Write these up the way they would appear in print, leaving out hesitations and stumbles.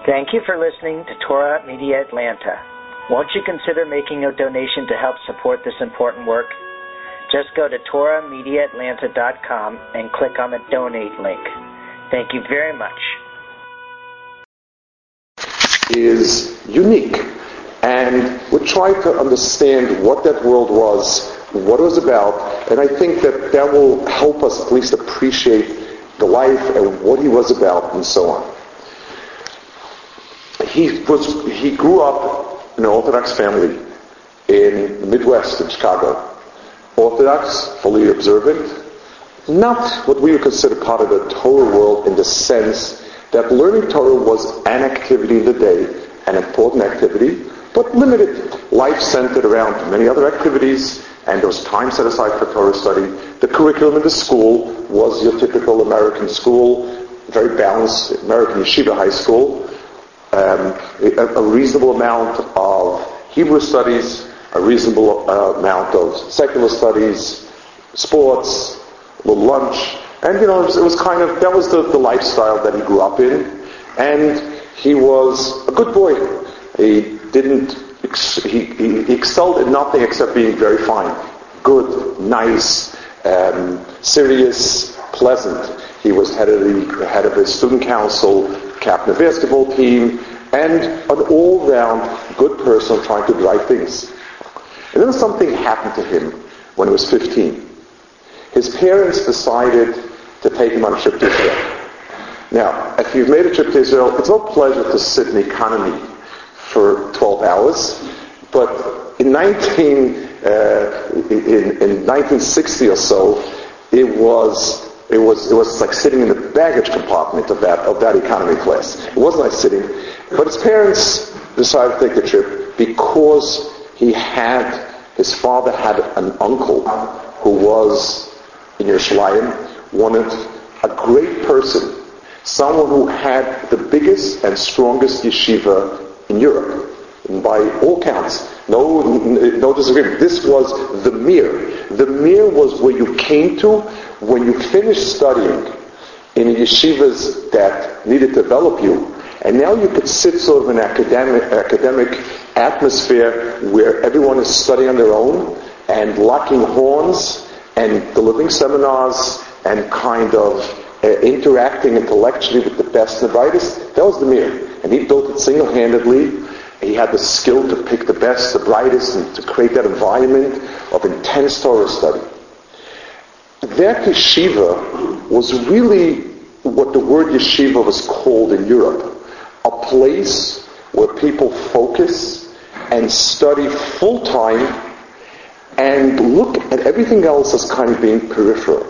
Thank you for listening to Torah Media Atlanta. Won't you consider making a donation to help support this important work? Just go to TorahMediaAtlanta.com and click on the donate link. Thank you very much. Is unique, and we try to understand what that world was, what it was about, and I think that will help us at least appreciate the life and what he was about and so on. He grew up in an Orthodox family in the Midwest in Chicago. Orthodox, fully observant, not what we would consider part of the Torah world in the sense that learning Torah was an activity of the day, an important activity, but limited. Life centered around many other activities, and there was time set aside for Torah study. The curriculum in the school was your typical American school, very balanced American yeshiva high school, a reasonable amount of Hebrew studies, a reasonable amount of secular studies, sports, a little lunch, and it was kind of, that was the lifestyle that he grew up in, and he was a good boy. He excelled in nothing except being very fine, good, nice, serious, pleasant. He was head of his student council, captain of the basketball team, and an all-round good person trying to do right things. And then something happened to him when he was 15. His parents decided to take him on a trip to Israel. Now, if you've made a trip to Israel, it's no pleasure to sit in economy for 12 hours, but in 1960 or so, it was like sitting in the baggage compartment of that economy class. It wasn't like sitting, but his parents decided to take the trip because his father had an uncle who was in Yerushalayim, a great person, someone who had the biggest and strongest yeshiva in Europe, and by all counts. No disagreement. This was the Mir. The Mir was where you came to when you finished studying in yeshivas that needed to develop you, and now you could sit sort of in an academic atmosphere where everyone is studying on their own and locking horns and delivering seminars and kind of interacting intellectually with the best and the brightest. That was the Mir. And he built it single-handedly. He had the skill to pick the best, the brightest, and to create that environment of intense Torah study. That yeshiva was really what the word yeshiva was called in Europe. A place where people focus and study full-time and look at everything else as kind of being peripheral.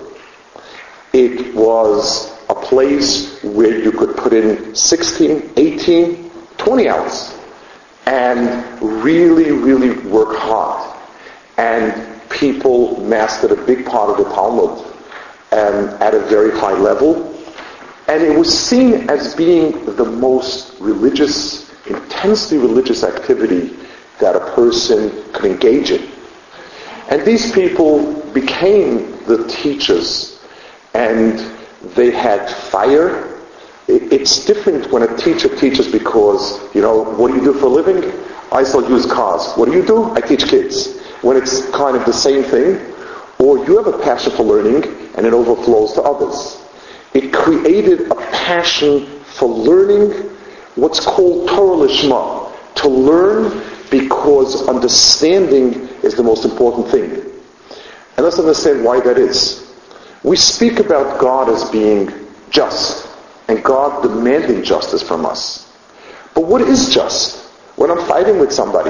It was a place where you could put in 16, 18, 20 hours and really, really work hard. And people mastered a big part of the Talmud at a very high level. And it was seen as being the most religious, intensely religious activity that a person could engage in. And these people became the teachers, and they had fire. It's different when a teacher teaches because, what do you do for a living? I sell used cars. What do? I teach kids. When it's kind of the same thing, or you have a passion for learning and it overflows to others. It created a passion for learning what's called Torah Lishma, to learn because understanding is the most important thing. And let's understand why that is. We speak about God as being just, and God demanding justice from us. But what is just? When I'm fighting with somebody,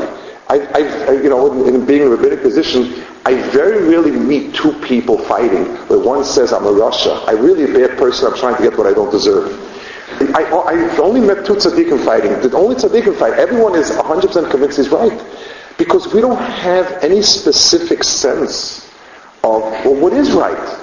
in being in a rabbinic position, I very rarely meet two people fighting where one says, I'm a Rasha. I'm really a bad person, I'm trying to get what I don't deserve. I've only met two tzaddikim fighting. The only tzaddikim fight, everyone is 100% convinced he's right. Because we don't have any specific sense of, what is right?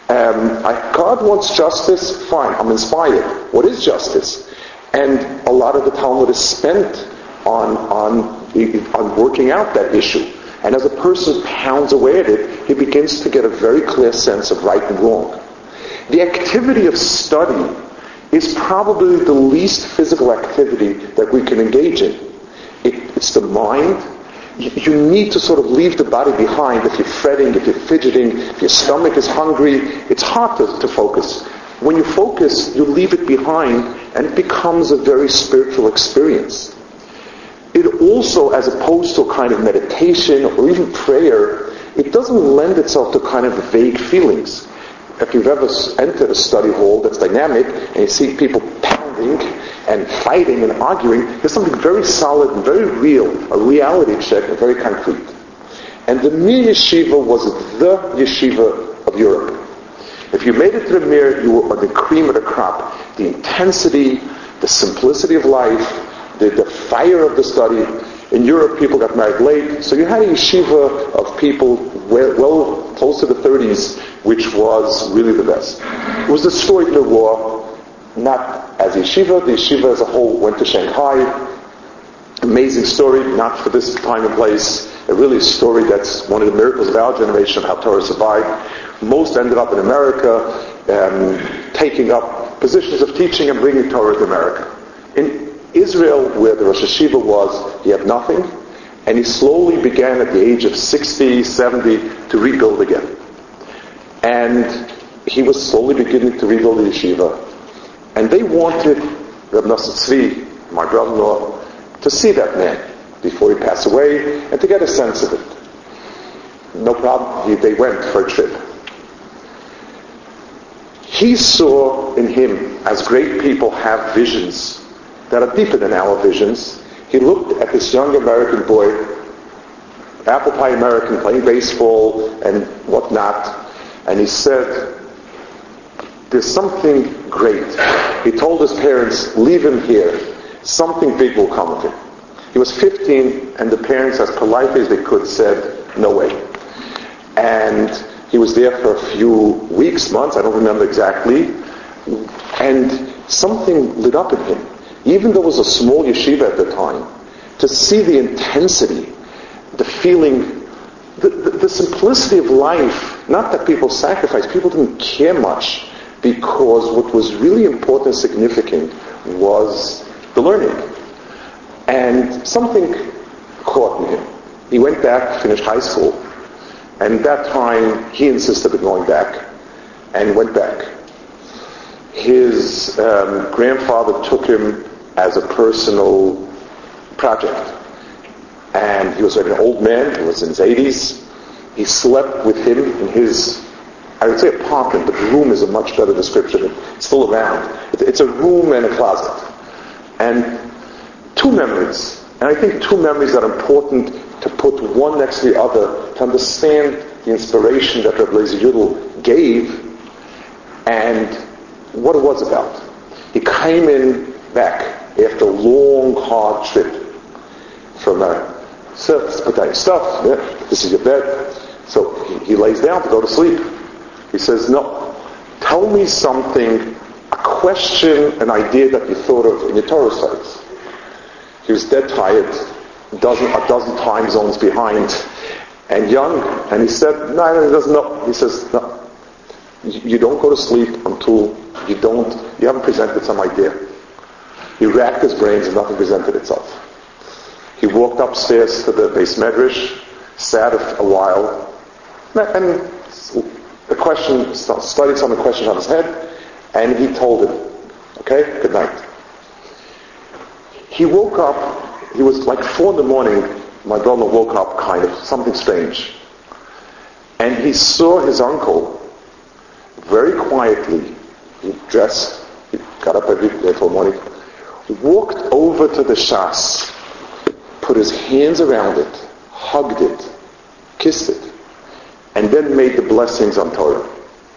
God wants justice, fine, I'm inspired. What is justice? And a lot of the Talmud is spent on working out that issue. And as a person pounds away at it, he begins to get a very clear sense of right and wrong. The activity of study is probably the least physical activity that we can engage in. It's the mind. You need to sort of leave the body behind if you're fretting, if you're fidgeting, if your stomach is hungry. It's hard to focus. When you focus, you leave it behind, and it becomes a very spiritual experience. It also, as opposed to a kind of meditation or even prayer, it doesn't lend itself to kind of vague feelings. If you've ever entered a study hall that's dynamic and you see people pounding and fighting and arguing, there's something very solid and very real, a reality check, and very concrete. And the Mir Yeshiva was the yeshiva of Europe. If you made it to the Mir, you were the cream of the crop. The intensity, the simplicity of life, the fire of the study. In Europe, people got married late, so you had a yeshiva of people well close to the 30s, which was really the best. It was destroyed in the war, not as yeshiva. The yeshiva as a whole went to Shanghai. Amazing story, not for this time and place. A really story that's one of the miracles of our generation, how Torah survived. Most ended up in America, taking up positions of teaching and bringing Torah to America. In Israel, where the Rosh Yeshiva was, he had nothing, and he slowly began at the age of 60, 70 to rebuild again. And he was slowly beginning to rebuild the yeshiva. And they wanted Reb Nosson Tzvi, my brother-in-law, to see that man before he passed away and to get a sense of it. No problem, they went for a trip. He saw in him, as great people have visions that are deeper than our visions, he looked at this young American boy, apple pie American, playing baseball and whatnot, and he said, there's something great. He told his parents, leave him here. Something big will come of him. He was 15, and the parents, as politely as they could, said, no way. And he was there for a few weeks, months, I don't remember exactly, and something lit up in him. Even though it was a small yeshiva at the time, to see the intensity, the feeling, the simplicity of life, not that people sacrificed, people didn't care much, because what was really important and significant was the learning. And something caught in him. He went back, finished high school, and at that time he insisted on going back, and went back. His grandfather took him as a personal project. And he was like an old man, he was in his 80s. He slept with him in his, I would say apartment, but room is a much better description. It's still around. It's a room and a closet. And two memories. And I think two memories that are important to put one next to the other to understand the inspiration that Reb Eliezer Yudel gave and what it was about. He came in back after a long, hard trip from surface, put down your stuff, this is your bed. So he lays down to go to sleep. He says, no, tell me something, a question, an idea that you thought of in your Torah studies. He was dead tired, a dozen time zones behind, and young, and he said, no, he doesn't know. He says, no, you don't go to sleep until you haven't presented some idea. He racked his brains and nothing presented itself. He walked upstairs to the Beis Medrash, sat a while, and the question, studied some of the questions on his head, and he told him, okay, good night. He woke up, he was like 4 a.m, my brother woke up kind of, something strange. And he saw his uncle, very quietly, he dressed, he got up every day till morning, walked over to the Shas, put his hands around it, hugged it, kissed it, and then made the blessings on Torah.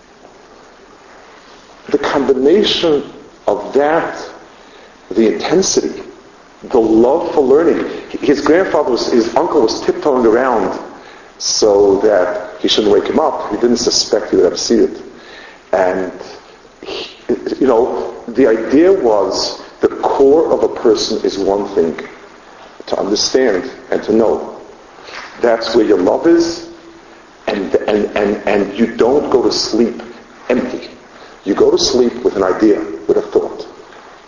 The combination of that, the intensity, the love for learning. His uncle was tiptoeing around so that he shouldn't wake him up. He didn't suspect he would ever see it. And, the idea was the core of a person is one thing, to understand and to know. That's where your love is, and you don't go to sleep empty. You go to sleep with an idea, with a thought.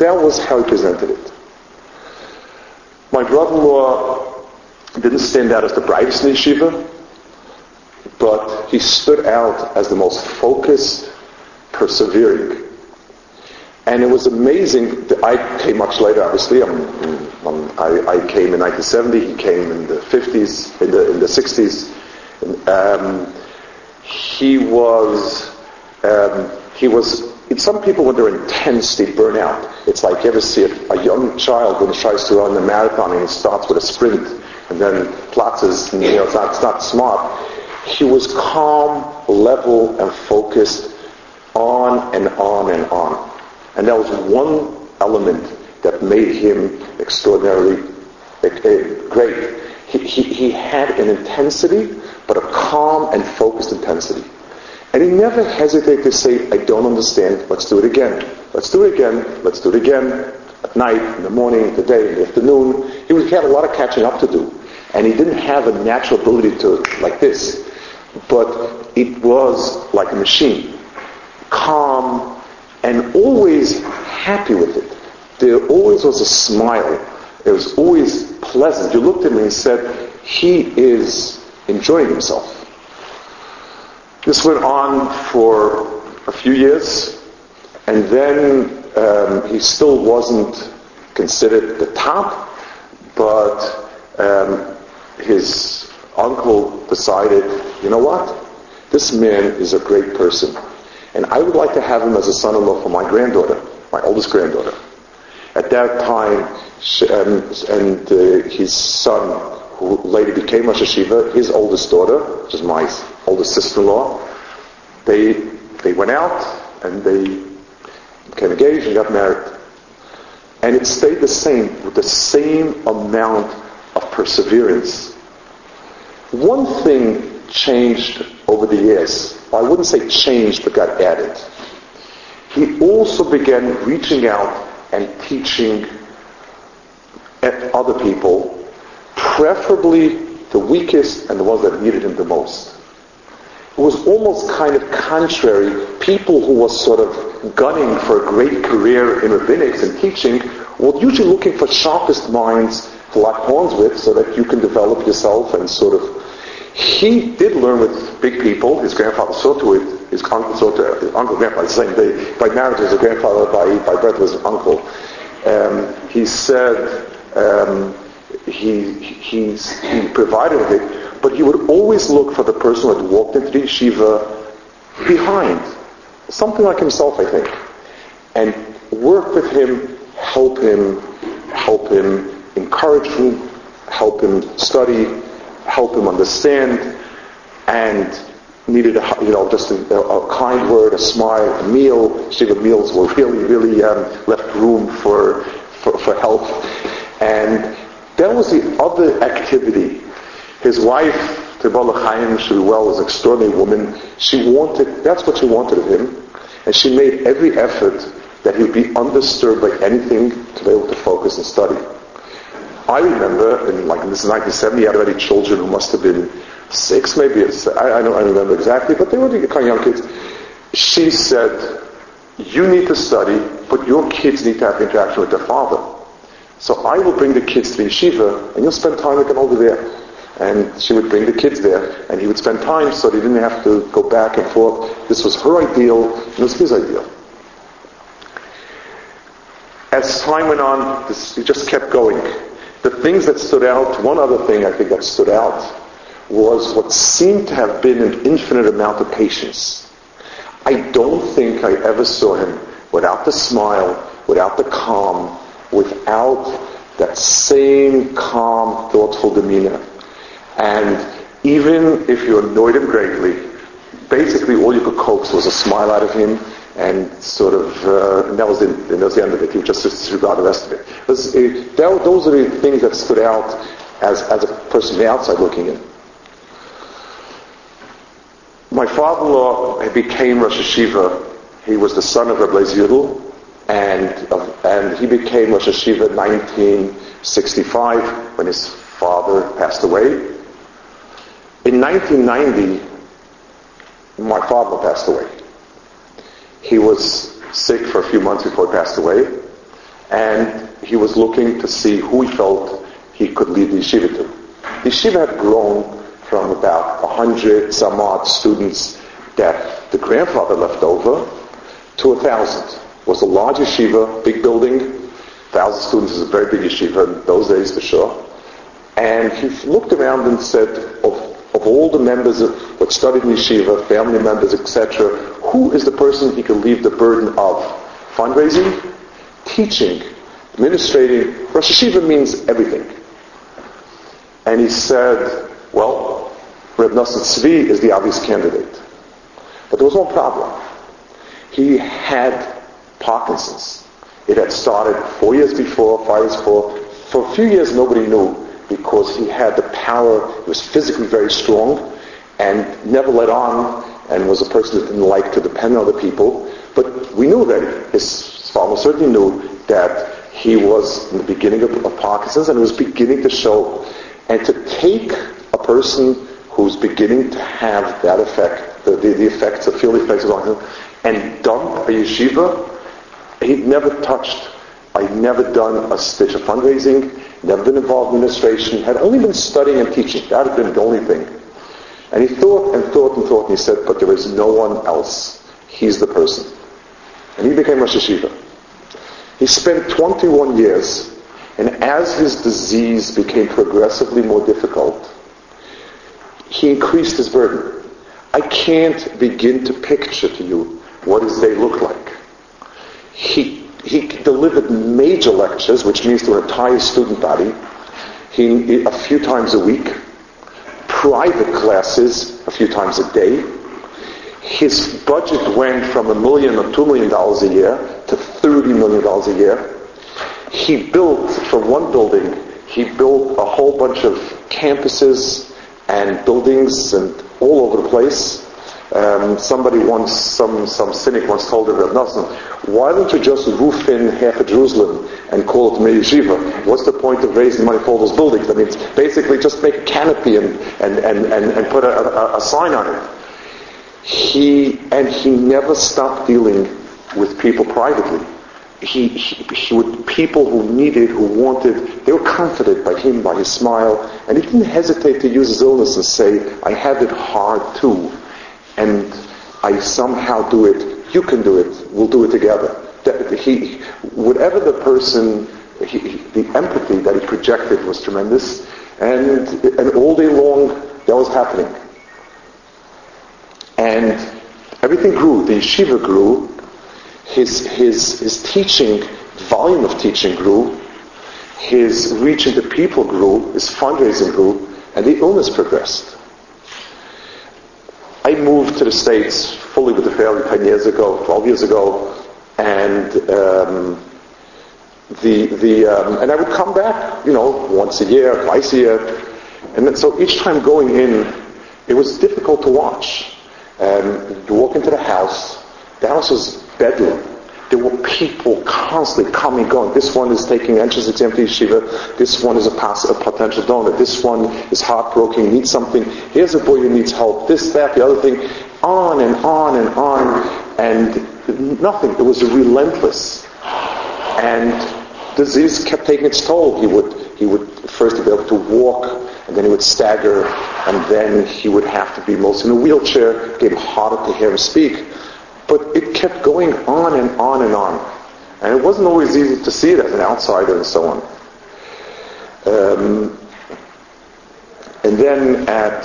That was how he presented it. My brother-in-law didn't stand out as the brightest in the yeshiva, but he stood out as the most focused, persevering. And it was amazing that I came much later, obviously. I came in 1970, he came in the 50s, in the 60s. He was, some people when they're intense, they burn out. It's like you ever see a young child when he tries to run a marathon and he starts with a sprint and then platzes, and it's not smart. He was calm, level, and focused on and on and on. And that was one element that made him extraordinarily great. He had an intensity, but a calm and focused intensity. And he never hesitated to say, I don't understand, let's do it again. Let's do it again, let's do it again. At night, in the morning, the day, in the afternoon. He had a lot of catching up to do. And he didn't have a natural ability to, like this. But it was like a machine. Calm, and always happy with it. There always was a smile. It was always pleasant. You looked at him and he said, he is enjoying himself. This went on for a few years, and then he still wasn't considered the top, but his uncle decided, you know what? This man is a great person, and I would like to have him as a son-in-law for my granddaughter, my oldest granddaughter. At that time, his son, who later became Rosh Hashiva, his oldest daughter, which is my oldest sister-in-law, they went out and they became engaged and got married. And it stayed the same, with the same amount of perseverance. One thing changed over the years. I wouldn't say changed, but got added. He also began reaching out and teaching other people, preferably the weakest and the ones that needed him the most. It was almost kind of contrary. People who were sort of gunning for a great career in rabbinics and teaching were usually looking for sharpest minds to lock horns with so that you can develop yourself and sort of... He did learn with big people. His grandfather saw to it. His uncle saw to it. His uncle, grandfather, the same day. By marriage, his grandfather. By birth, was an uncle. He said he provided it, but he would always look for the person who had walked into the yeshiva behind, something like himself, I think, and work with him, help him, encourage him, help him study, help him understand, and needed just a kind word, a smile, a meal. Shiva meals were really left room for help. And that was the other activity. His wife, Tibala Chaim, was an extraordinary woman. That's what she wanted of him. And she made every effort that he would be undisturbed by anything to be able to focus and study. I remember, this is 1970, he had already children who must have been 6, maybe. I don't remember exactly, but they were kind of young kids. She said, you need to study, but your kids need to have interaction with their father. So I will bring the kids to the yeshiva, and you'll spend time with them over there. And she would bring the kids there, and he would spend time so they didn't have to go back and forth. This was her ideal, and it was his ideal. As time went on, it just kept going. The things that stood out, one other thing I think that stood out, was what seemed to have been an infinite amount of patience. I don't think I ever saw him without the smile, without the calm, without that same calm, thoughtful demeanor. And even if you annoyed him greatly, basically all you could coax was a smile out of him, and sort of, and that was the end of it. He would just disregard the rest of it. Those are the things that stood out as a person from the outside looking in. My father-in-law became Rosh Hashiva. He was the son of Rabbi Yudel, and he became Rosh Hashiva in 1965 when his father passed away. In 1990, my father passed away. He was sick for a few months before he passed away, and he was looking to see who he felt he could lead the yeshiva to. The yeshiva had grown from about 100 some odd students that the grandfather left over to 1,000. It was a large yeshiva, big building. 1,000 students is a very big yeshiva in those days for sure. And he looked around and said, of all the members that studied in yeshiva, family members, etc., who is the person he could leave the burden of fundraising, teaching, administrating? Rosh Yeshiva means everything. And he said, well, Reb Nosson Tzvi is the obvious candidate. But there was one problem. He had Parkinson's. It had started 4 years before, 5 years before. For a few years nobody knew, because he had the power, he was physically very strong, and never let on, and was a person that didn't like to depend on other people. But we knew that, his father certainly knew that he was in the beginning of Parkinson's, and it was beginning to show. And to take a person who's beginning to have that effect, the effects, the field effects on him, and dump a yeshiva, he'd never touched. I'd never done a stitch of fundraising, never been involved in administration, had only been studying and teaching. That had been the only thing. And he thought and thought and thought, and he said, but there is no one else. He's the person. And he became Rosh Yeshiva. He spent 21 years, and as his disease became progressively more difficult, he increased his burden. I can't begin to picture to you what his day looked like. He delivered major lectures, which means to an entire student body, a few times a week, private classes a few times a day. His budget went from $1 million or $2 million a year to $30 million a year. He built, from one building, he built a whole bunch of campuses and buildings and all over the place. Somebody once, some cynic once told Reb Nosson, why don't you just roof in half of Jerusalem and call it Mir Yeshiva? What's the point of raising money for all those buildings? I mean, it's basically just make a canopy and put a sign on it. He never stopped dealing with people privately. He would, people who needed, who wanted, they were comforted by him, by his smile, and he didn't hesitate to use his illness and say, I have it hard too, and I somehow do it, you can do it, we'll do it together. Whatever the person, the empathy that he projected was tremendous, and all day long that was happening. And everything grew, the yeshiva grew, his teaching, volume of teaching grew, his reach into people grew, his fundraising grew, and the illness progressed. I moved to the States fully with the family 12 years ago, and and I would come back, once a year, twice a year, and then, so each time going in, it was difficult to watch. You walk into the house was bedlam. There were people constantly coming, going. This one is taking entrance exam to yeshiva. This one is a potential donor. This one is heartbroken, needs something. Here's a boy who needs help. This, that, the other thing. On and on and on. And nothing. It was relentless. And disease kept taking its toll. He would first be able to walk, and then he would stagger, and then he would have to be mostly in a wheelchair. It became harder to hear him speak. But it kept going on and on and on. And it wasn't always easy to see it as an outsider and so on. And then at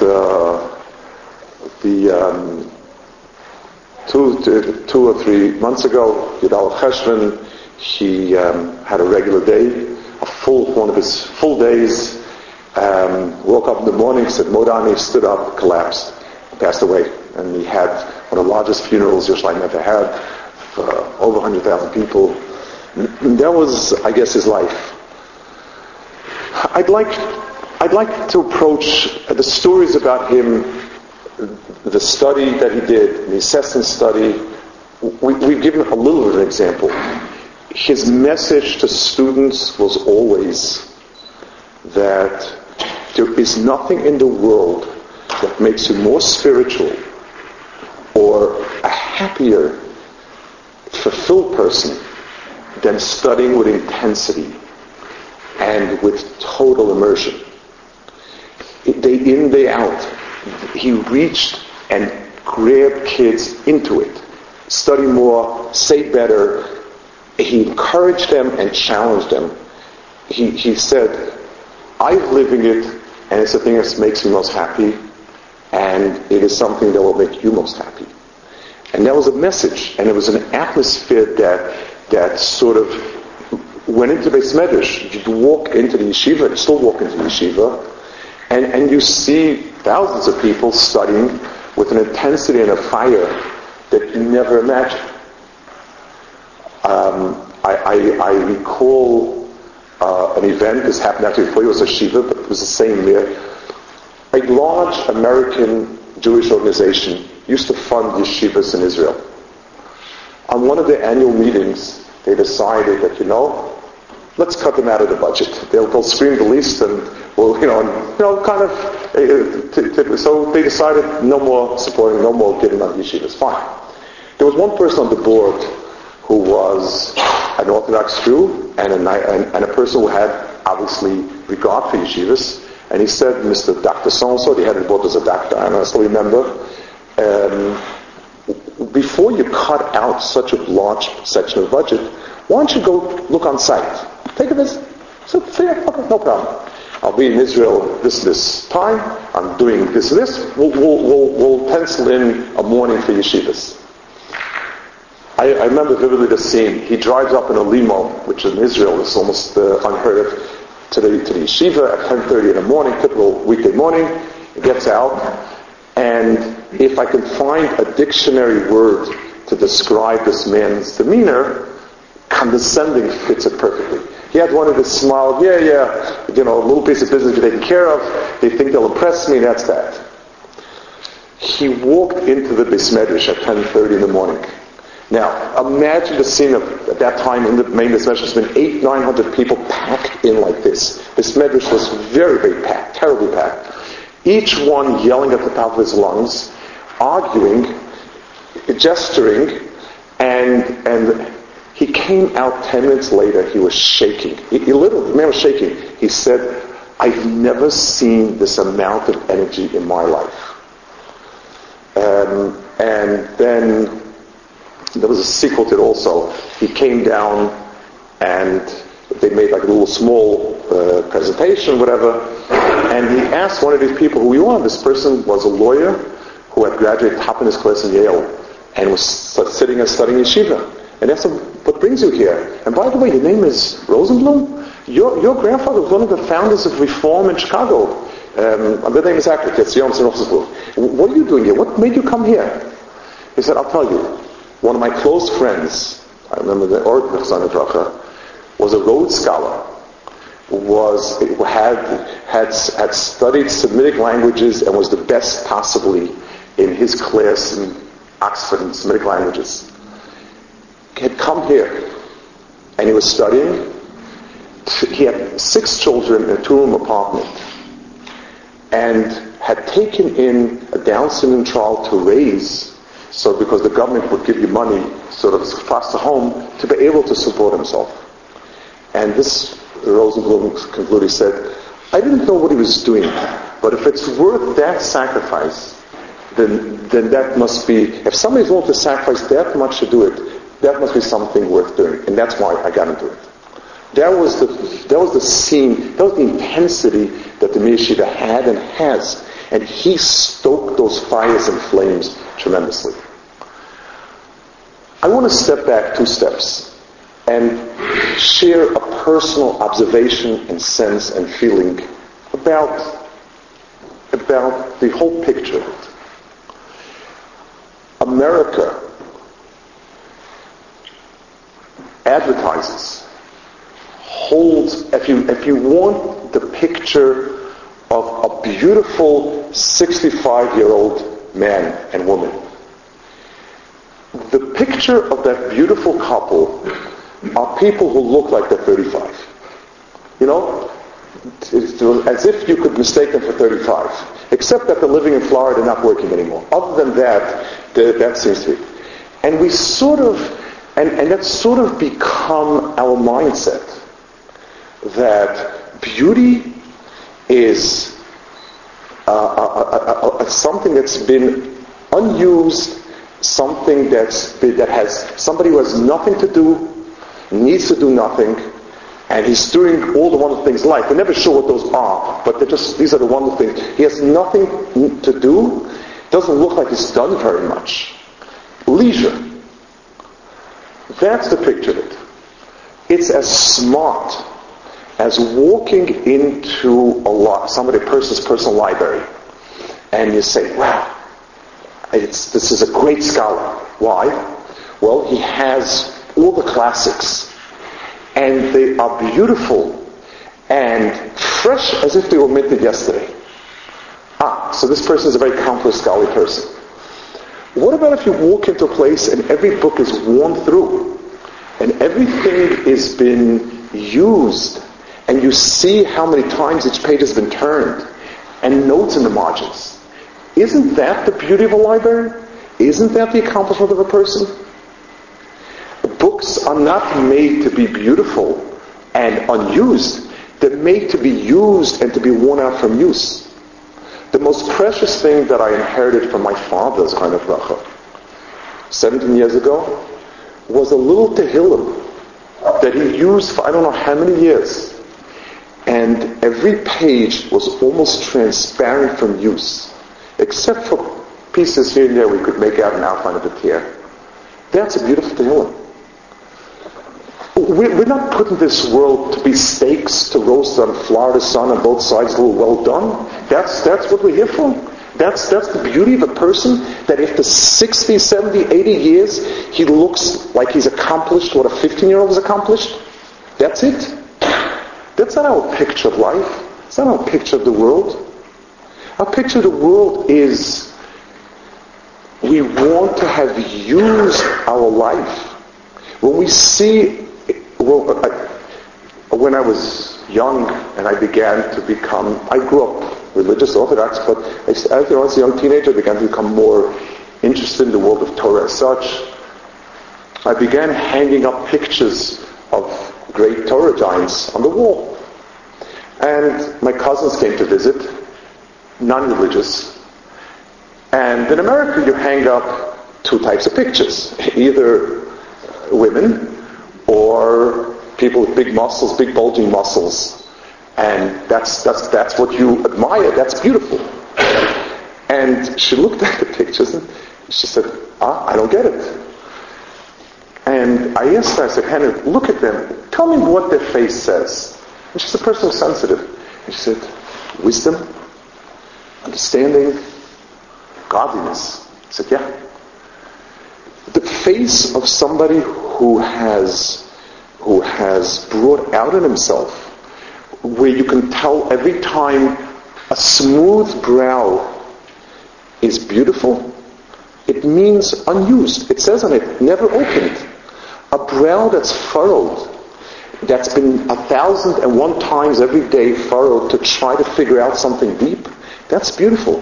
two or 3 months ago, Yudal Cheshvan, he had a regular day, one of his full days. Woke up in the morning, said Modani, stood up, collapsed, passed away. And he had one of the largest funerals Yerushalayim ever had, for over 100,000 people. And that was, I guess, his life. I'd like to approach the stories about him, the study that he did, the assessment study. We've given a little bit of an example. His message to students was always that there is nothing in the world that makes you more spiritual or a happier, fulfilled person them studying with intensity and with total immersion. Day in, day out, he reached and grabbed kids into it. Study more, say better. He encouraged them and challenged them. He said, I'm living it, and it's the thing that makes me most happy, and it is something that will make you most happy. And that was a message, and it was an atmosphere that sort of went into Beis Medrash. You'd walk into the yeshiva, you still walk into the yeshiva, and you see thousands of people studying with an intensity and a fire that you never imagined. I recall an event, this happened actually before it was a yeshiva, but it was the same year. A large American Jewish organization used to fund yeshivas in Israel. On one of their annual meetings, they decided that, let's cut them out of the budget. They'll scream the least, and so they decided no more supporting, no more giving on yeshivas. Fine. There was one person on the board who was an Orthodox Jew and a person who had obviously regard for yeshivas. And he said, Mr. Dr. So-and-so, the head of the board was a doctor, and I still remember, before you cut out such a large section of budget, why don't you go look on site? Take a visit. So, yeah, okay, no problem. I'll be in Israel this time. I'm doing this. We'll pencil in a morning for yeshivas. I remember vividly the scene. He drives up in a limo, which in Israel is almost unheard of, to the yeshiva at 10:30 in the morning, typical weekday morning. He gets out, and if I can find a dictionary word to describe this man's demeanor, condescending fits it perfectly. He had one of his smiles, a little piece of business you're taking care of. They think they'll impress me, that's that. He walked into the Beis Medrash at 10:30 in the morning. Now, imagine the scene at that time in the main Beis Medrash. There's been 800-900 people packed in like this. Beis Medrash was very, very packed, terribly packed. Each one yelling at the top of his lungs, arguing, gesturing, and he came out 10 minutes later. He was shaking. He literally, the man was shaking. He said, I've never seen this amount of energy in my life. And then there was a sequel to it also. He came down and they made like a little small presentation, whatever, and he asked one of these people who you are. This person was a lawyer who had graduated top in his class in Yale and was sitting and studying yeshiva. And asked him, what brings you here? And by the way, your name is Rosenblum? Your grandfather was one of the founders of Reform in Chicago. The name is accurate. It's Yonson Rosenblum. What are you doing here? What made you come here? He said, I'll tell you. One of my close friends, I remember the Orthodox was a Rhodes Scholar, had studied Semitic languages and was the best possibly in his class in Oxford in Semitic languages. He had come here and he was studying. He had 6 children in a 2-room apartment and had taken in a Down syndrome child to raise, so because the government would give you money sort of foster home to be able to support himself. And this Rosenblum concluded, he said, I didn't know what he was doing, but if it's worth that sacrifice, then that must be, if somebody's willing to sacrifice that much to do it, that must be something worth doing. And that's why I got into it. That was the scene, that was the intensity that the Yeshiva had and has. And he stoked those fires and flames tremendously. I want to step back 2 steps and share a personal observation and sense and feeling about the whole picture of it. America advertises, holds, if you want the picture of a beautiful 65-year-old man and woman, the picture of that beautiful couple are people who look like they're 35. It's as if you could mistake them for 35, except that they're living in Florida and not working anymore. Other than that, that seems to be. And we sort of, and that's sort of become our mindset that beauty is something that's been unused, something that has somebody who has nothing to do, needs to do nothing, and he's doing all the wonderful things in life. We're never sure what those are, but these are the wonderful things. He has nothing to do, doesn't look like he's done very much. Leisure. That's the picture of it. It's as smart as walking into somebody person's personal library, and you say, wow, this is a great scholar. Why? Well, he has all the classics, and they are beautiful and fresh as if they were minted yesterday. So this person is a very accomplished, scholarly person. What about if you walk into a place and every book is worn through, and everything has been used, and you see how many times each page has been turned, and notes in the margins? Isn't that the beauty of a library? Isn't that the accomplishment of a person? Books are not made to be beautiful and unused. They're made to be used and to be worn out from use. The most precious thing that I inherited from my father, Zechariah Bracha, 17 years ago, was a little Tehillim that he used for I don't know how many years. And every page was almost transparent from use, except for pieces here and there we could make out an outline of a tear. That's a beautiful Tehillim. We're not put in this world to be steaks to roast on Florida sun on both sides, a little well done. That's what we're here for. That's the beauty of a person, that after 60, 70, 80 years, he looks like he's accomplished what a 15-year-old has accomplished. That's it. That's not our picture of life. It's not our picture of the world. Our picture of the world is we want to have used our life. When we see, when I was young and I began to become, I grew up religious, Orthodox, but as a young teenager I began to become more interested in the world of Torah as such. I began hanging up pictures of great Torah giants on the wall. And my cousins came to visit, non-religious. And in America you hang up two types of pictures. Either women or people with big muscles, big bulging muscles. And that's what you admire. That's beautiful. And she looked at the pictures and she said, I don't get it. And I asked her, I said, Hannah, look at them. Tell me what their face says. And she's a person who's sensitive. And she said, wisdom, understanding, godliness. I said, yeah. The face of somebody who has brought out in himself, where you can tell every time a smooth brow is beautiful, it means unused. It says on it, never opened. A brow that's furrowed, that's been 1,001 times every day furrowed to try to figure out something deep, that's beautiful.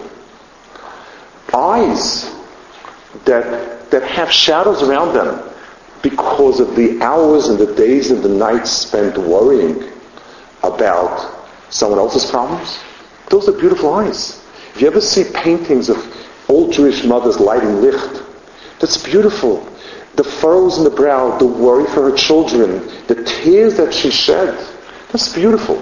Eyes that have shadows around them because of the hours and the days and the nights spent worrying about someone else's problems, those are beautiful eyes. If you ever see paintings of old Jewish mothers lighting licht, that's beautiful. The furrows in the brow, the worry for her children, the tears that she shed, that's beautiful.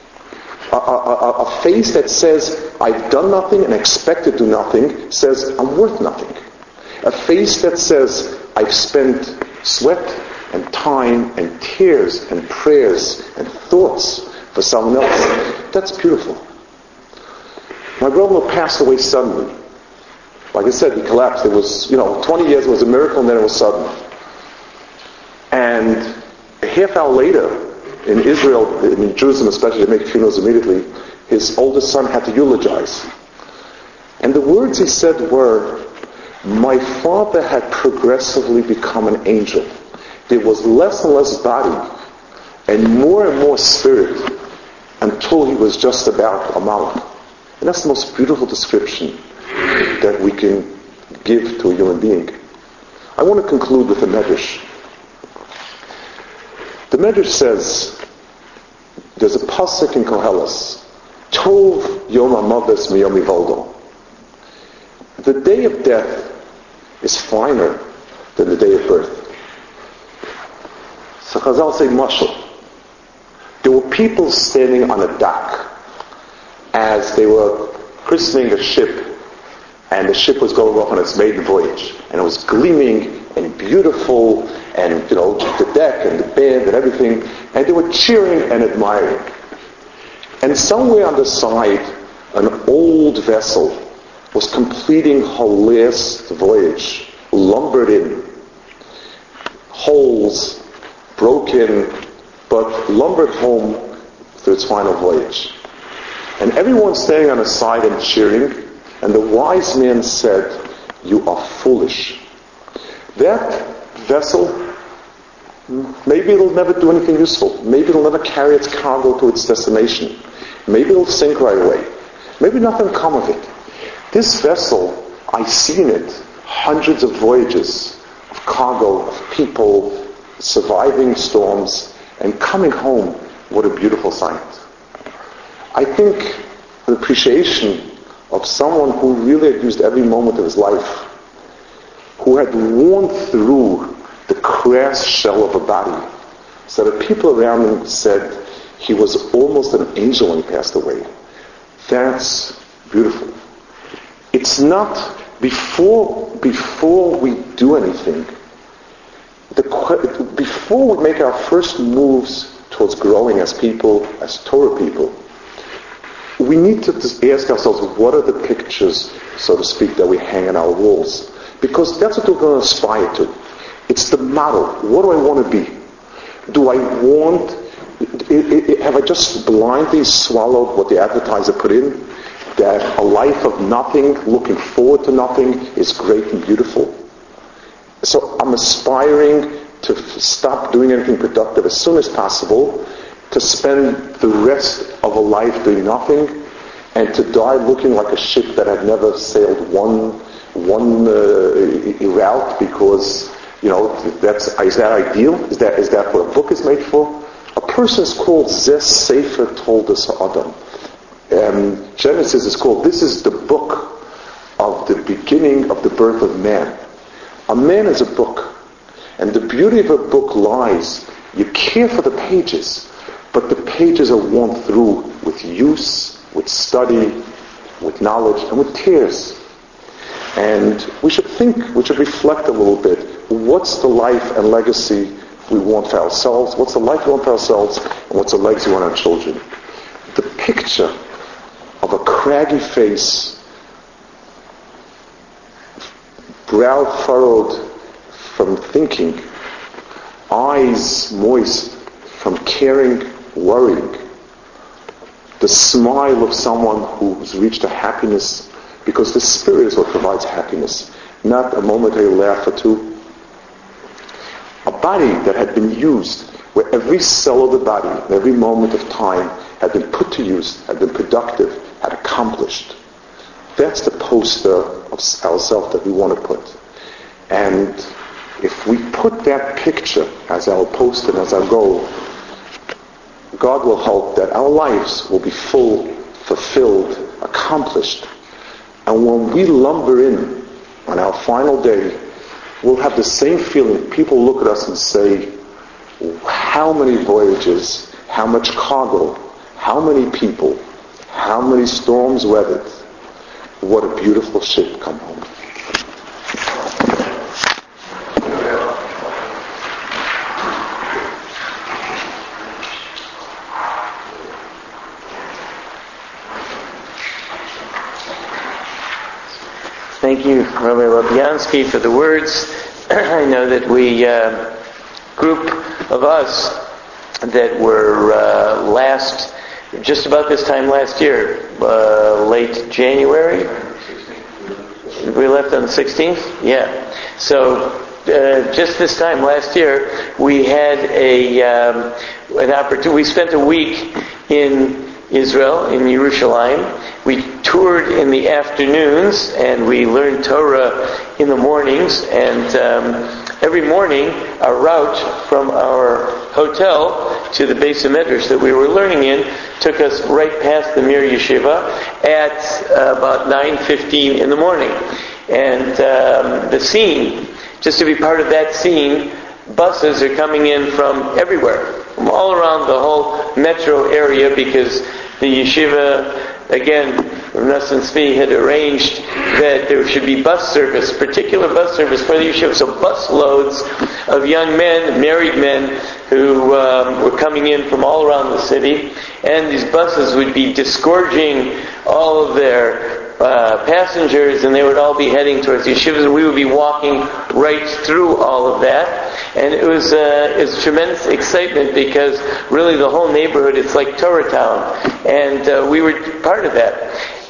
A face that says, I've done nothing and expect to do nothing, says, I'm worth nothing. A face that says, I've spent sweat and time and tears and prayers and thoughts for someone else, that's beautiful. My brother passed away suddenly. Like I said, he collapsed. It was, 20 years was a miracle, and then it was sudden. And a half hour later, in Israel, in Jerusalem especially, they make funerals immediately, his oldest son had to eulogize. And the words he said were, my father had progressively become an angel. There was less and less body, and more spirit, until he was just about a malach. And that's the most beautiful description that we can give to a human being. I want to conclude with a medrash. The Medrash says, there's a pasuk in Koheles, Tov Yom HaMaves Miyom Hivoldo. The day of death is finer than the day of birth. So Chazal say mashal. There were people standing on a dock as they were christening a ship, and the ship was going off on its maiden voyage, and it was gleaming and beautiful, and the deck and the band and everything, and they were cheering and admiring. And somewhere on the side, an old vessel was completing her last voyage, lumbered in, holes, broken, but lumbered home through its final voyage. And everyone standing on the side and cheering, and the wise man said, "You are foolish." That vessel, maybe it'll never do anything useful. Maybe it'll never carry its cargo to its destination. Maybe it'll sink right away. Maybe nothing will come of it. This vessel, I've seen it, hundreds of voyages of cargo, of people, surviving storms, and coming home. What a beautiful sight. I think the appreciation of someone who really had used every moment of his life, who had worn through the crass shell of a body, so that people around him said he was almost an angel when he passed away. That's beautiful. It's not before we do anything, before we make our first moves towards growing as people, as Torah people, we need to ask ourselves, what are the pictures, so to speak, that we hang on our walls? Because that's what we're going to aspire to. It's the model. What do I want to be? Have I just blindly swallowed what the advertiser put in? That a life of nothing, looking forward to nothing, is great and beautiful? So I'm aspiring to stop doing anything productive as soon as possible, to spend the rest of a life doing nothing, and to die looking like a ship that had never sailed one route, because is that ideal? Is that what a book is made for? A person is called Zeh Sefer Toldos Ha'adam. Genesis is called, this is the book of the beginning of the birth of man. A man is a book, and the beauty of a book lies, you care for the pages, but the pages are worn through with use, with study, with knowledge, and with tears. And we should reflect a little bit. What's the life and legacy we want for ourselves? What's the life we want for ourselves? And what's the legacy we want our children? The picture of a craggy face, brow furrowed from thinking, eyes moist from caring, worrying, the smile of someone who's reached a happiness, because the Spirit is what provides happiness, not a momentary laugh or two. A body that had been used, where every cell of the body, every moment of time, had been put to use, had been productive, had accomplished. That's the poster of ourselves that we want to put. And if we put that picture as our poster and as our goal, God will help that our lives will be full, fulfilled, accomplished. And when we lumber in on our final day, we'll have the same feeling. People look at us and say, how many voyages, how much cargo, how many people, how many storms weathered. What a beautiful ship come home. Thank you, Rabbi Lopiansky, for the words. I know that we, group of us that were just about this time last year, late January. We left on the 16th? Yeah. So just this time last year, we had an opportunity. We spent a week in Israel, in Yerushalayim. We toured in the afternoons, and we learned Torah in the mornings, and every morning, our route from our hotel to the Beis Medrash that we were learning in took us right past the Mir Yeshiva at about 9:15 in the morning. And the scene, just to be part of that scene, buses are coming in from everywhere, from all around the whole metro area, because the yeshiva, again, Rav Nosson Tzvi had arranged that there should be bus service, particular bus service for the yeshiva. So bus loads of young men, married men, who were coming in from all around the city, and these buses would be disgorging all of their passengers, and they would all be heading towards the yeshivas, and we would be walking right through all of that. And it was tremendous excitement, because really the whole neighborhood, it's like Torah town, and we were part of that.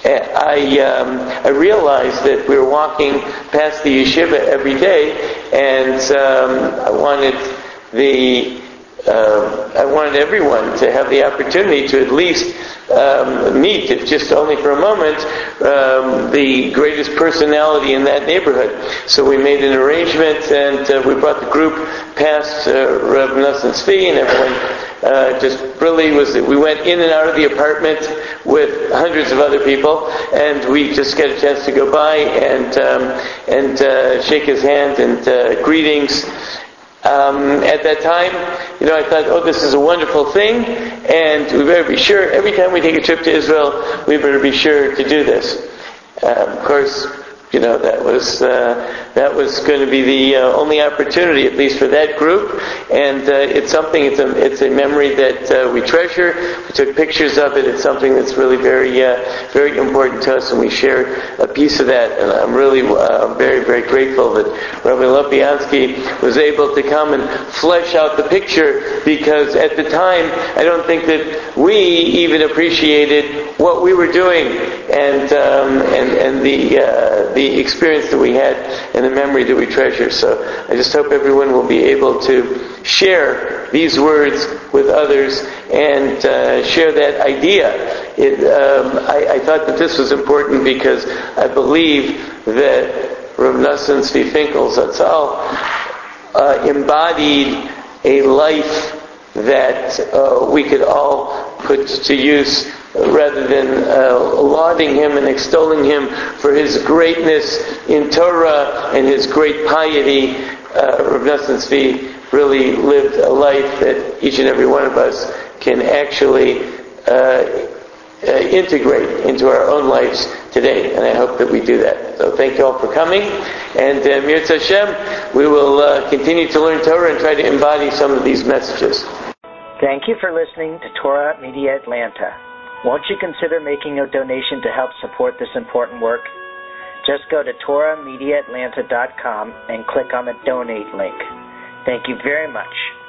I realized that we were walking past the yeshiva every day, and I wanted everyone to have the opportunity to at least meet, if just only for a moment, the greatest personality in that neighborhood. So we made an arrangement, and we brought the group past Rav Nosson Tzvi, and everyone just really we went in and out of the apartment with hundreds of other people, and we just got a chance to go by and shake his hand and greetings. At that time, I thought, this is a wonderful thing, and we better be sure, every time we take a trip to Israel, we better be sure to do this. Of course, that was going to be the only opportunity, at least for that group, and it's a memory that we treasure. We took pictures of it. It's something that's really very, very important to us, and we share a piece of that. And I'm really very, very grateful that Rabbi Lopiansky was able to come and flesh out the picture, because at the time, I don't think that we even appreciated what we were doing, and the experience that we had, and the memory that we treasure. So I just hope everyone will be able to share these words with others, and share that idea. I thought that this was important, because I believe that Rav Nosson Tzvi Finkel Zatzal embodied a life that we could all put to use, rather than lauding him and extolling him for his greatness in Torah and his great piety. Rav Nosson Tzvi really lived a life that each and every one of us can actually integrate into our own lives today, and I hope that we do that. So thank you all for coming, and Mirz Hashem, we will continue to learn Torah and try to embody some of these messages. Thank you for listening to Torah Media Atlanta. Won't you consider making a donation to help support this important work? Just go to TorahMediaAtlanta.com and click on the Donate link. Thank you very much.